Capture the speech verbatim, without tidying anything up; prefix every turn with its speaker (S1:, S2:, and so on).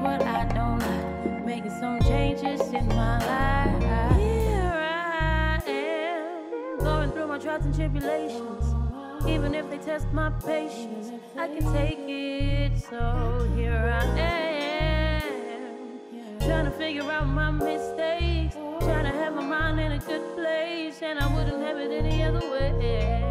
S1: what I don't like, making some changes in my life. Here I am, going through my trials and tribulations. Even if they test my patience, I can take it. So here I am, trying to figure out my mistakes, trying to have my mind in a good place, and I wouldn't have it any other way.